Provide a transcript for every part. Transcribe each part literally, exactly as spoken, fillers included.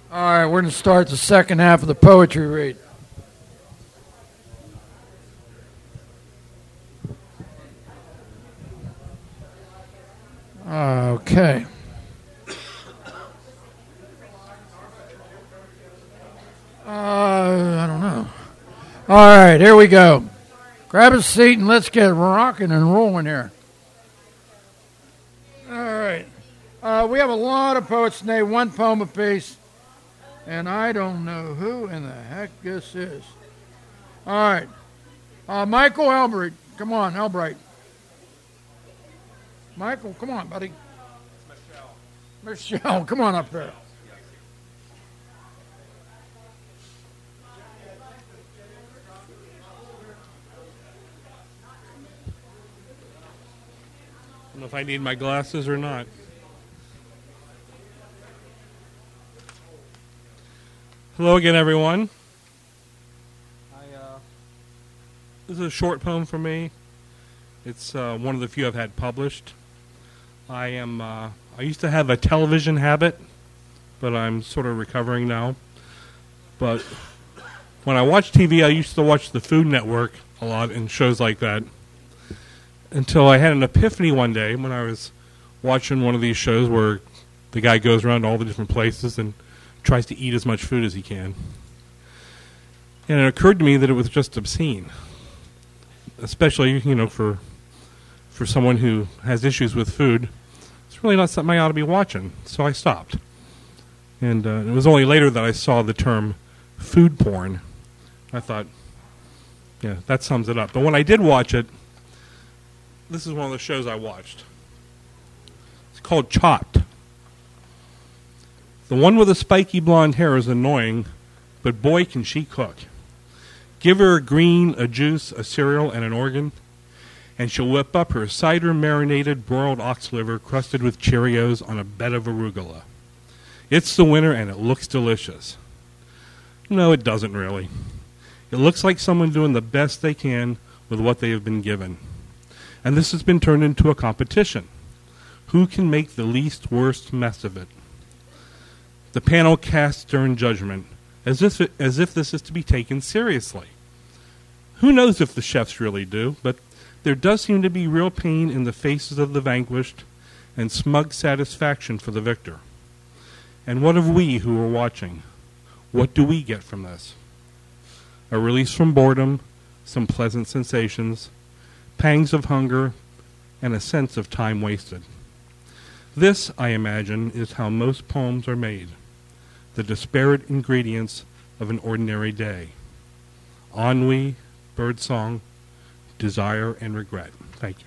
All right, we're going to start the second half of the poetry read. Okay. Uh, I don't know. All right, here we go. Grab a seat and let's get rocking and rolling here. All right. Uh, we have a lot of poets today, one poem apiece, and I don't know who in the heck this is. All right. Uh, Michael Elbright. Come on, Elbright. Michael, come on, buddy. Michelle. Michelle, come on up there. I don't know if I need my glasses or not. Hello again, everyone. I, uh, this is a short poem for me. It's uh, one of the few I've had published. I am. Uh, I used to have a television habit, but I'm sort of recovering now. But when I watch T V, I used to watch the Food Network a lot and shows like that. Until I had an epiphany one day when I was watching one of these shows where the guy goes around to all the different places and tries to eat as much food as he can. And it occurred to me that it was just obscene, especially, you know, for for someone who has issues with food. It's really not something I ought to be watching, so I stopped. And uh, it was only later that I saw the term food porn. I thought, yeah, that sums it up. But when I did watch it, this is one of the shows I watched. It's called Chopped. The one with the spiky blonde hair is annoying, but boy can she cook. Give her a green, a juice, a cereal, and an organ, and she'll whip up her cider-marinated broiled ox liver crusted with Cheerios on a bed of arugula. It's the winner, and it looks delicious. No, it doesn't really. It looks like someone doing the best they can with what they have been given. And this has been turned into a competition. Who can make the least worst mess of it? The panel casts stern judgment, as if it, as if this is to be taken seriously. Who knows if the chefs really do, but there does seem to be real pain in the faces of the vanquished and smug satisfaction for the victor. And what of we who are watching? What do we get from this? A release from boredom, some pleasant sensations, pangs of hunger, and a sense of time wasted. This, I imagine, is how most poems are made, the disparate ingredients of an ordinary day. Ennui, birdsong, desire, and regret. Thank you.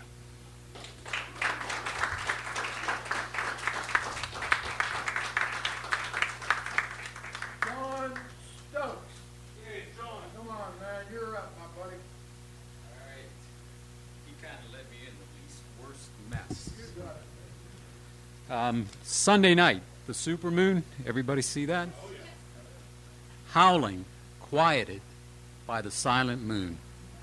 John Stokes. Hey, John. Come on, man. You're up, my buddy. All right. He kind of led me in the least worst mess. You got it. Um, Sunday night, the supermoon. Everybody see that? Oh, yeah. Howling, quieted by the silent moon.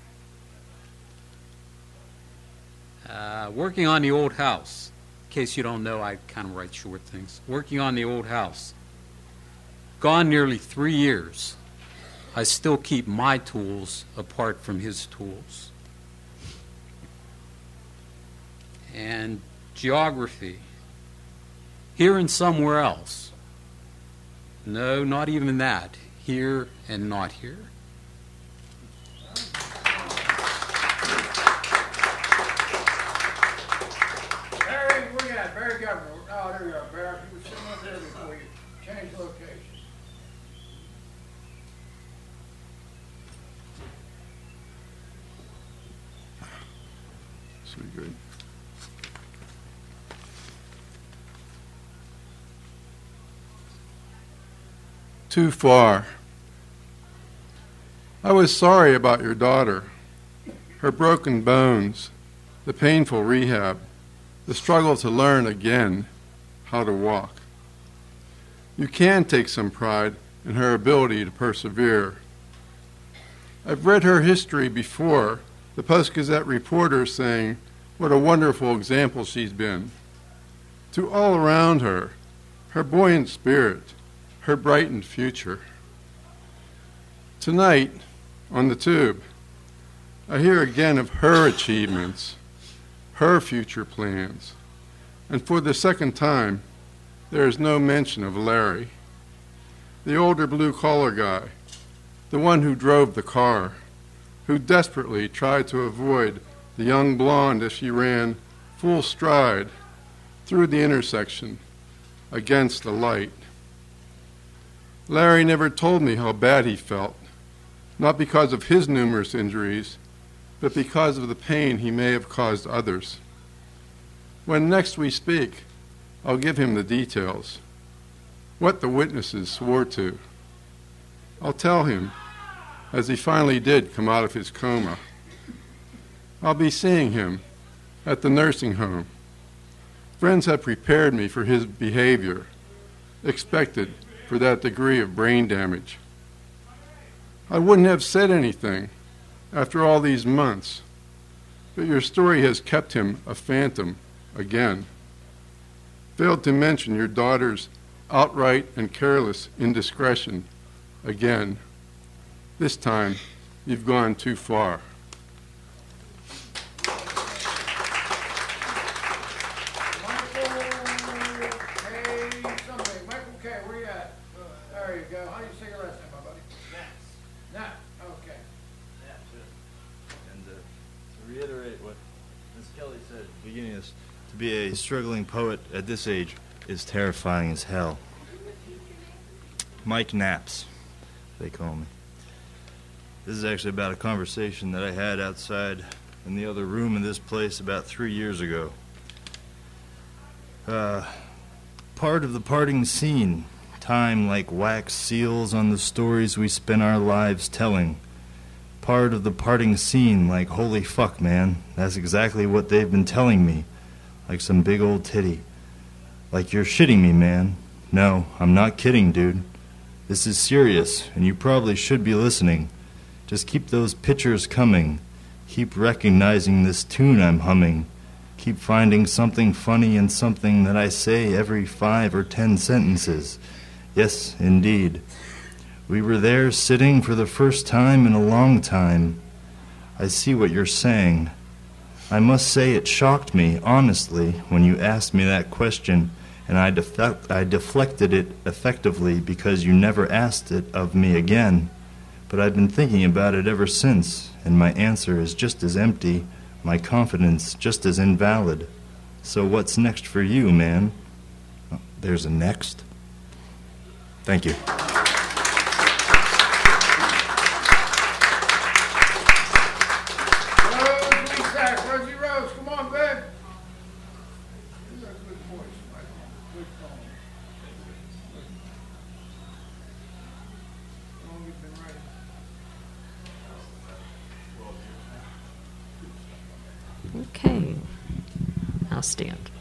Uh, working on the old house. In case you don't know, I kind of write short things. Working on the old house. Gone nearly three years. I still keep my tools apart from his tools. And geography. Here and somewhere else. No, not even that. Here and not here. Barry, where you at? Barry Governor. Oh, there you are, Barry. You were sitting up there before you changed location. Sweet, good. Too far. I was sorry about your daughter, her broken bones, the painful rehab, the struggle to learn again how to walk. You can take some pride in her ability to persevere. I've read her history before, the Post-Gazette reporter saying what a wonderful example she's been. To all around her, her buoyant spirit, her brightened future. Tonight, on the tube, I hear again of her achievements, her future plans, and for the second time, there is no mention of Larry, the older blue-collar guy, the one who drove the car, who desperately tried to avoid the young blonde as she ran full stride through the intersection against the light. Larry never told me how bad he felt, not because of his numerous injuries, but because of the pain he may have caused others. When next we speak, I'll give him the details, what the witnesses swore to. I'll tell him, as he finally did come out of his coma. I'll be seeing him at the nursing home. Friends have prepared me for his behavior, expected for that degree of brain damage. I wouldn't have said anything after all these months, but your story has kept him a phantom again. Failed to mention your daughter's outright and careless indiscretion again. This time, you've gone too far. To be a struggling poet at this age is terrifying as hell. Mike Naps, they call me. This is actually about a conversation that I had outside in the other room in this place about three years ago. Uh, part of the parting scene, time like wax seals on the stories we spend our lives telling. Part of the parting scene like, holy fuck, man, that's exactly what they've been telling me. Like some big old titty. Like, you're shitting me, man. No, I'm not kidding, dude. This is serious, and you probably should be listening. Just keep those pictures coming. Keep recognizing this tune I'm humming. Keep finding something funny in something that I say every five or ten sentences. Yes, indeed. We were there sitting for the first time in a long time. I see what you're saying. I must say it shocked me, honestly, when you asked me that question, and I, deflect, I deflected it effectively because you never asked it of me again. But I've been thinking about it ever since, and my answer is just as empty, my confidence just as invalid. So what's next for you, man? Oh, there's a next. Thank you. Okay, I'll stand.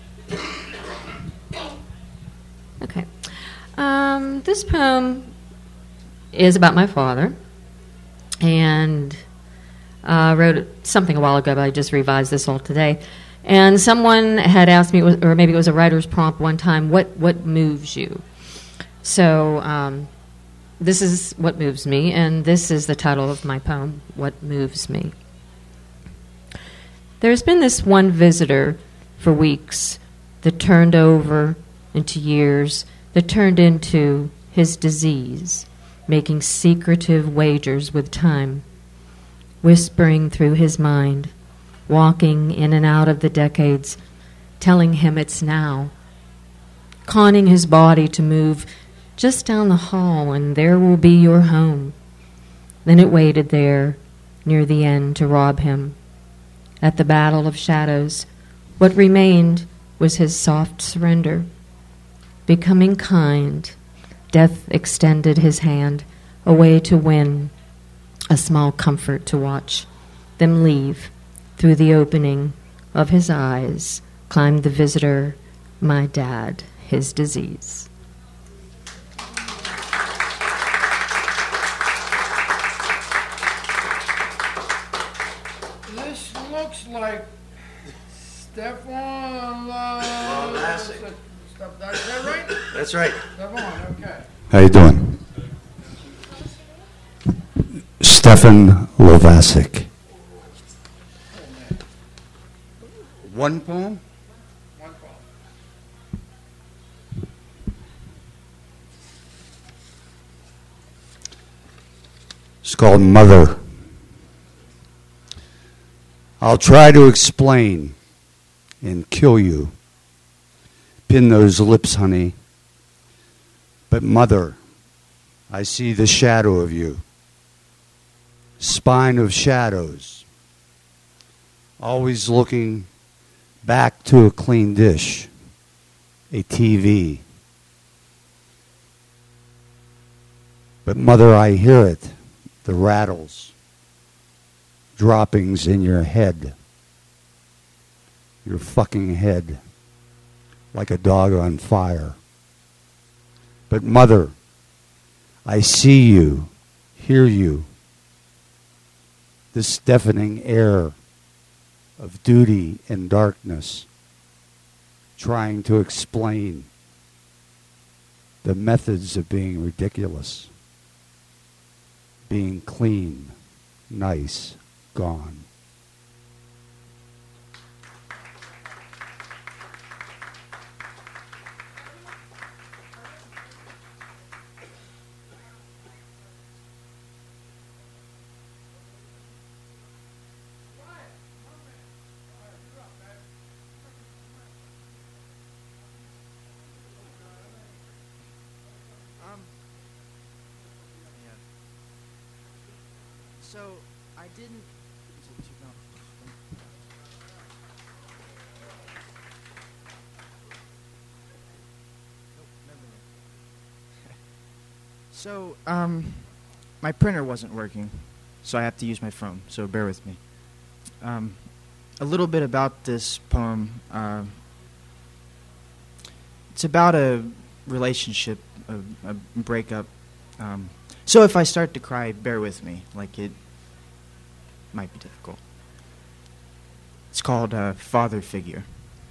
Okay, um, this poem is about my father, and I uh, wrote something a while ago, but I just revised this all today. And someone had asked me, or maybe it was a writer's prompt one time, what, what moves you? So um, this is what moves me, and this is the title of my poem, What Moves Me. There's been this one visitor for weeks that turned over into years, that turned into his disease, making secretive wagers with time, whispering through his mind, walking in and out of the decades, telling him it's now, conning his body to move just down the hall and there will be your home. Then it waited there near the end to rob him. At the battle of shadows, what remained was his soft surrender. Becoming kind, death extended his hand, a way to win, a small comfort to watch them leave. Through the opening of his eyes climbed the visitor, my dad, his disease. This looks like Stefan uh, Lassig. Is that right? That's right. Stefan, okay. How you doing? Stefan Lovasic. One poem? One poem. It's called Mother. I'll try to explain and kill you. Pin those lips, honey. But mother, I see the shadow of you. Spine of shadows. Always looking back to a clean dish. A T V. But mother, I hear it. The rattles. Droppings in your head. Your fucking head. Like a dog on fire. But mother, I see you, hear you. This deafening air of duty and darkness, trying to explain the methods of being ridiculous, being clean, nice, gone. So I didn't. So um, my printer wasn't working, so I have to use my phone. So bear with me. Um, a little bit about this poem. Uh, it's about a relationship, a, a breakup. Um, So if I start to cry, bear with me. Like, it might be difficult. It's called uh, Father Figure.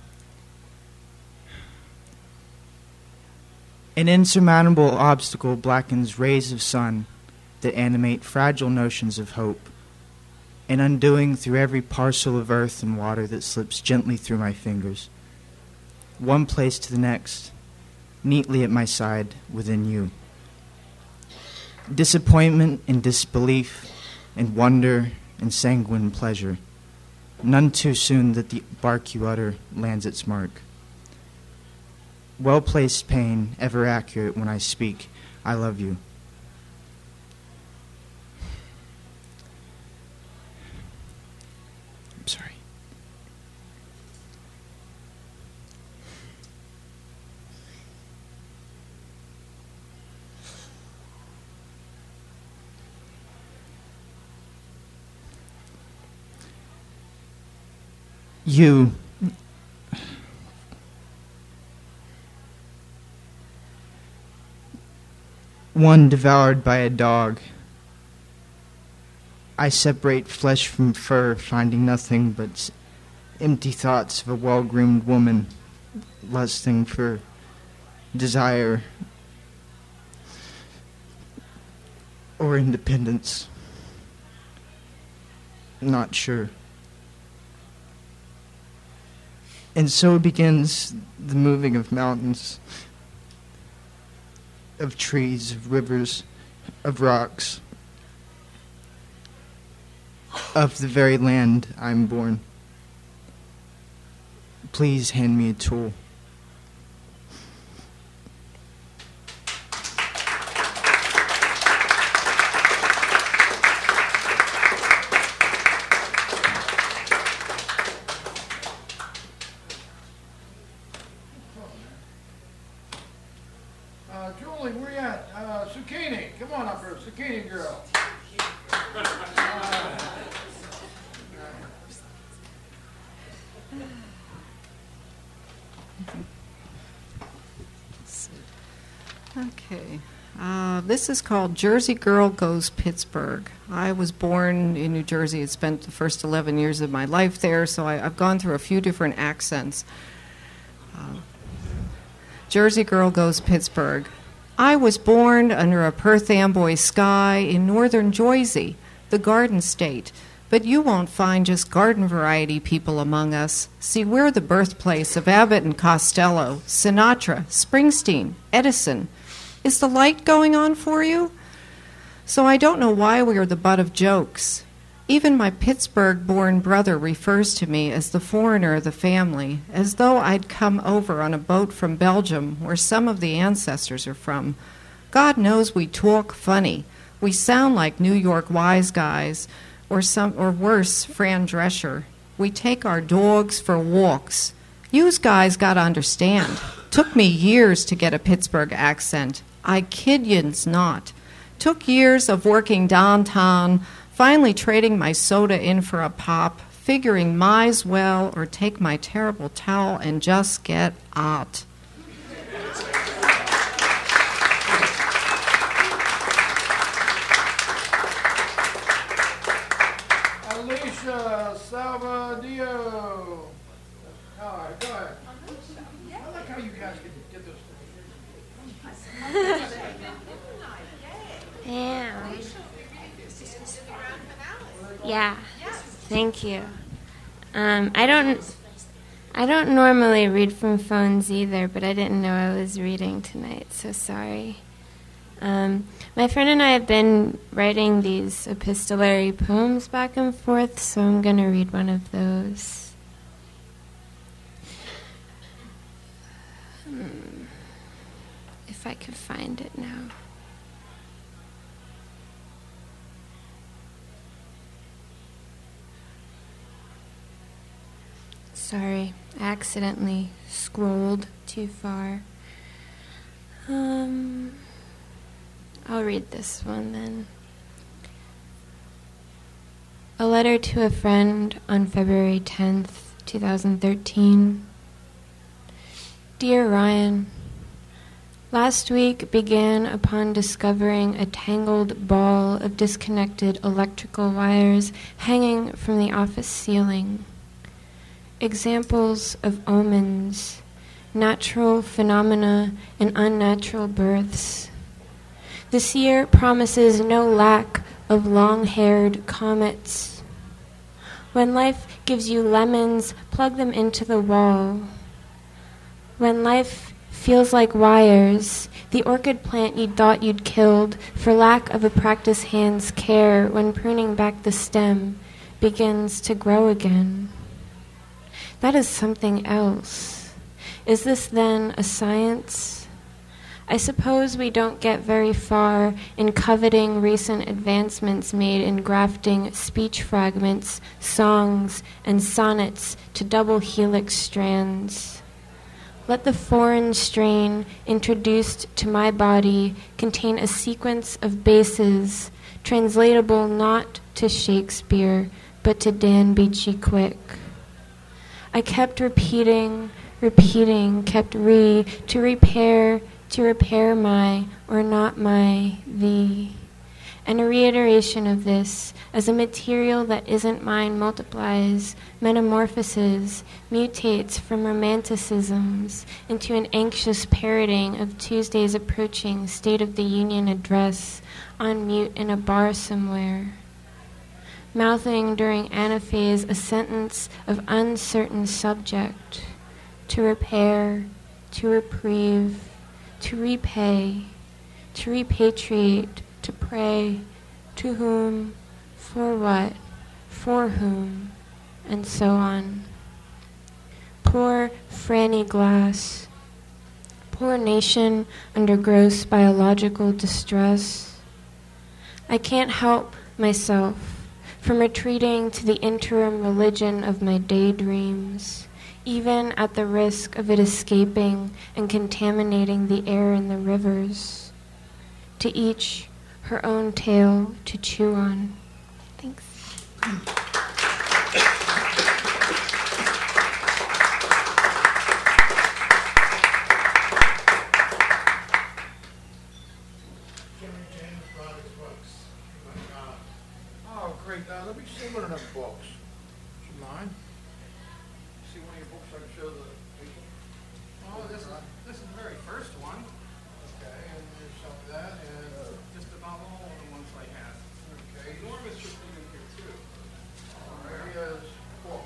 An insurmountable obstacle blackens rays of sun that animate fragile notions of hope, and undoing through every parcel of earth and water that slips gently through my fingers. One place to the next, neatly at my side, within you. Disappointment and disbelief, and wonder and sanguine pleasure, none too soon that the bark you utter lands its mark. Well-placed pain, ever accurate when I speak, I love you. I'm sorry. You, one devoured by a dog. I separate flesh from fur, finding nothing but empty thoughts of a well-groomed woman, lusting for desire or independence. Not sure. And so begins the moving of mountains, of trees, of rivers, of rocks, of the very land I'm born. Please hand me a tool. Uh, Julie, where you at? Uh, Zucchini, come on up here, Zucchini girl. Okay. Uh, this is called Jersey Girl Goes Pittsburgh. I was born in New Jersey and spent the first eleven years of my life there, so I, I've gone through a few different accents. Uh, Jersey Girl Goes Pittsburgh. I was born under a Perth Amboy sky in northern Jersey, the Garden State, but you won't find just garden variety people among us. See, we're the birthplace of Abbott and Costello, Sinatra, Springsteen, Edison. Is the light going on for you? So I don't know why we are the butt of jokes. Even my Pittsburgh-born brother refers to me as the foreigner of the family, as though I'd come over on a boat from Belgium, where some of the ancestors are from. God knows we talk funny. We sound like New York wise guys, or some, or worse, Fran Drescher. We take our dogs for walks. Yous guys gotta understand. Took me years to get a Pittsburgh accent. I kid yous not. Took years of working downtown, finally trading my soda in for a pop, figuring might as well or take my terrible towel and just get out. Alicia Salvadio. All right, go ahead. I like how you guys get, get those things. Yeah. Yeah. Thank you. Um, I don't. I don't normally read from phones either, but I didn't know I was reading tonight, so sorry. Um, my friend and I have been writing these epistolary poems back and forth, so I'm going to read one of those. Hmm. If I could find it now. Sorry, I accidentally scrolled too far. Um, I'll read this one then. A letter to a friend on February tenth, twenty thirteen. Dear Ryan, last week began upon discovering a tangled ball of disconnected electrical wires hanging from the office ceiling. Examples of omens, natural phenomena, and unnatural births. This year promises no lack of long-haired comets. When life gives you lemons, plug them into the wall. When life feels like wires, the orchid plant you thought you'd killed for lack of a practice hand's care when pruning back the stem begins to grow again. That is something else. Is this then a science? I suppose we don't get very far in coveting recent advancements made in grafting speech fragments, songs, and sonnets to double helix strands. Let the foreign strain introduced to my body contain a sequence of bases translatable not to Shakespeare, but to Dan Beachy Quick. I kept repeating, repeating, kept re, to repair, to repair my, or not my, the. And a reiteration of this, as a material that isn't mine multiplies, metamorphoses, mutates from romanticisms into an anxious parroting of Tuesday's approaching State of the Union address on mute in a bar somewhere. Mouthing during anaphase a sentence of uncertain subject, to repair, to reprieve, to repay, to repatriate, to pray, to whom, for what, for whom, and so on. Poor Franny Glass, poor nation under gross biological distress. I can't help myself from retreating to the interim religion of my daydreams, even at the risk of it escaping and contaminating the air in the rivers. To each her own tale to chew on. Thanks. Oh, great. Uh, let me see one of them books. Do you mind? See one of your books so I can show the people? Oh, this is, this is the very first one. Okay, and there's some of that, and Just about all the ones I have. okay, Enormous should be in here too. there he is. Cool.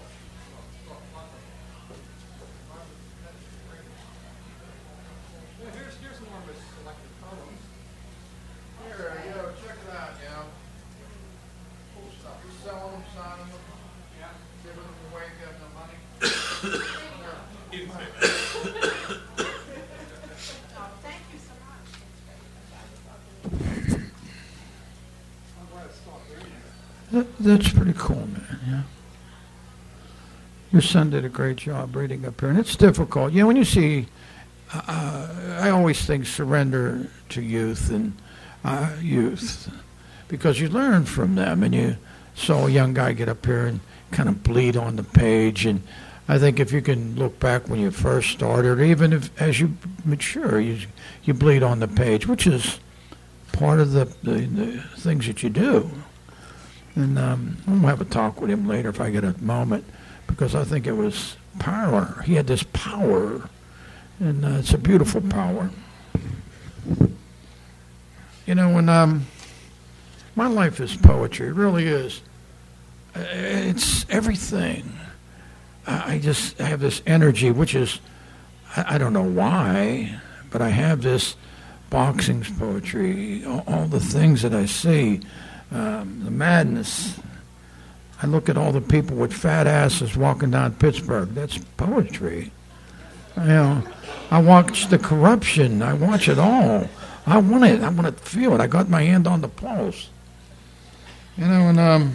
Yeah, here's here's enormous selected poems. Here, you know, check it out, you know. Cool stuff. You're selling them, signing them, Yeah. giving them away, giving them money. I'm glad it stopped raining. That, that's pretty cool, man, yeah. Your son did a great job reading up here, and it's difficult. You know, when you see, uh, I always think surrender to youth and uh, youth, because you learn from them, and you saw a young guy get up here and kind of bleed on the page, and I think if you can look back when you first started, or even if as you mature, you you bleed on the page, which is part of the, the, the things that you do. And um, I'm going to have a talk with him later if I get a moment, because I think it was power. He had this power, and uh, it's a beautiful power. You know, when um, my life is poetry, it really is. Uh, It's everything. I I just have this energy, which is, I, I don't know why, but I have this boxing's poetry, all, all the things that I see, um, the madness. I look at all the people with fat asses walking down Pittsburgh. That's poetry. You know, I watch the corruption. I watch it all. I want it. I want to feel it. I got my hand on the pulse. You know, and um,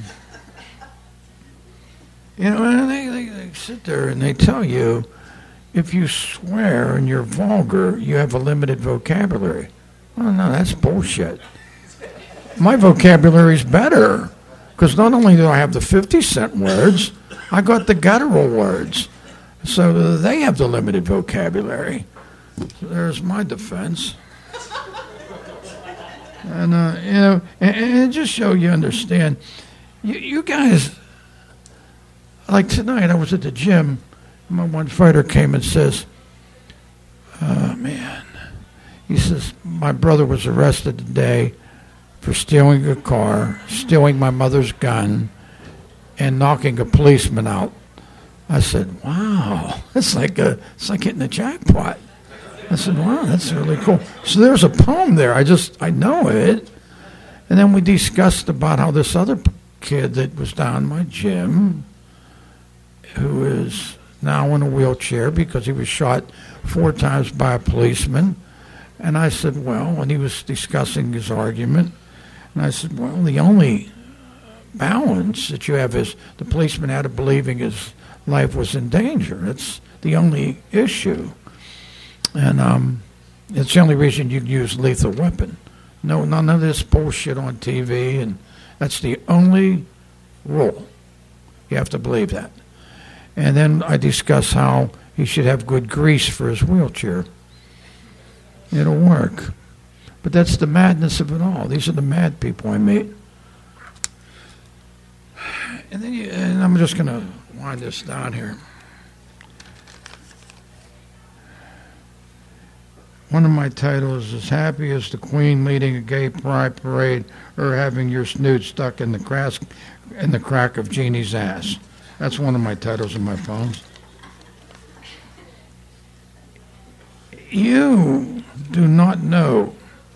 you know, and they, they, they sit there and they tell you, if you swear and you're vulgar, you have a limited vocabulary. Well, no, that's bullshit. My vocabulary's better, because not only do I have the fifty cent words, I got the guttural words. So they have the limited vocabulary. So there's my defense. And, uh, you know, and, and just so you understand, you, you guys, like tonight, I was at the gym. My one fighter came and says, oh, man. He says, my brother was arrested today for stealing a car, stealing my mother's gun, and knocking a policeman out. I said, wow, it's like a, it's like hitting a jackpot. I said, wow, that's really cool. So there's a poem there. I just, I know it. And then we discussed about how this other kid that was down in my gym, who is now in a wheelchair because he was shot four times by a policeman. And I said, well, and he was discussing his argument. And I said, well, the only balance that you have is the policeman had to believing his life was in danger. That's the only issue. And um, it's the only reason you can use lethal weapon. No, none of this bullshit on T V, and that's the only rule. You have to believe that. And then I discuss how he should have good grease for his wheelchair. It'll work. But that's the madness of it all. These are the mad people I meet. And then, you, and I'm just going to wind this down here. One of my titles is Happy as the Queen leading a gay pride parade or having your snoot stuck in the, crack, in the crack of Jeannie's ass. That's one of my titles in my poems. You do not know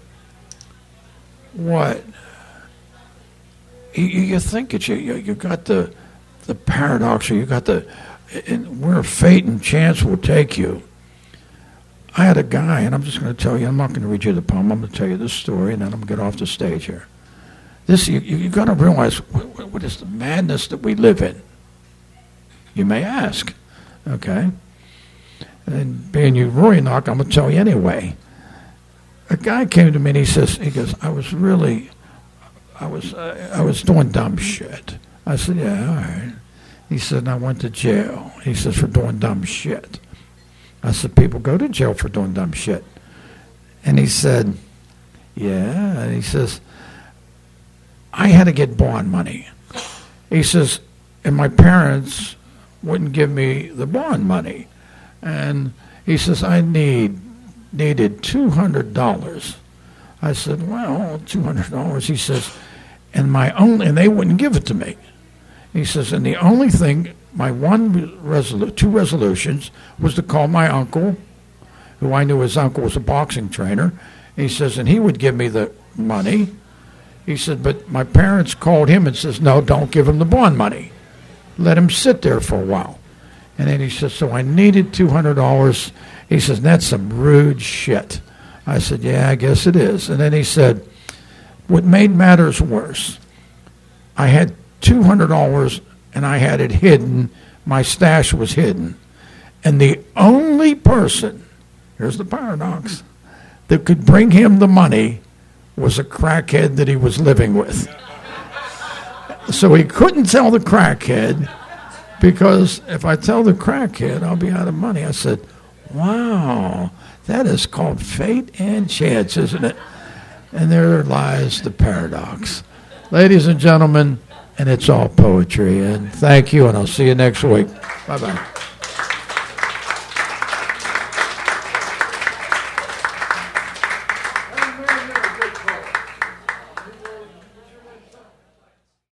what you, you think it's you, you you got the the paradox, or you got the and where fate and chance will take you. I had a guy, and I'm just going to tell you, I'm not going to read you the poem, I'm going to tell you this story, and then I'm going to get off the stage here. This, you, you, you got to realize, what, what is the madness that we live in? You may ask, okay? And being you Roanoke, I'm going to tell you anyway. A guy came to me and he says, he goes, I was really, I was, uh, I was doing dumb shit. I said, yeah, all right. He said, I went to jail. He says, for doing dumb shit. I said, people go to jail for doing dumb shit. And he said, yeah. And he says, I had to get bond money. He says, and my parents wouldn't give me the bond money. And he says, I need needed two hundred dollars. I said, well, two hundred dollars. He says, and my only, and they wouldn't give it to me. He says, and the only thing, my one resolu- two resolutions was to call my uncle, who I knew his uncle was a boxing trainer. He says, and he would give me the money. He said, but my parents called him and says, no, don't give him the bond money. Let him sit there for a while. And then he says, so I needed two hundred dollars. He says, that's some rude shit. I said, yeah, I guess it is. And then he said, what made matters worse, I had two hundred dollars and I had it hidden. My stash was hidden. And the only person, here's the paradox, that could bring him the money was a crackhead that he was living with. So he couldn't tell the crackhead, because if I tell the crackhead, I'll be out of money. I said, wow, that is called fate and chance, isn't it? And there lies the paradox. Ladies and gentlemen, and it's all poetry. And thank you, and I'll see you next week. Bye-bye.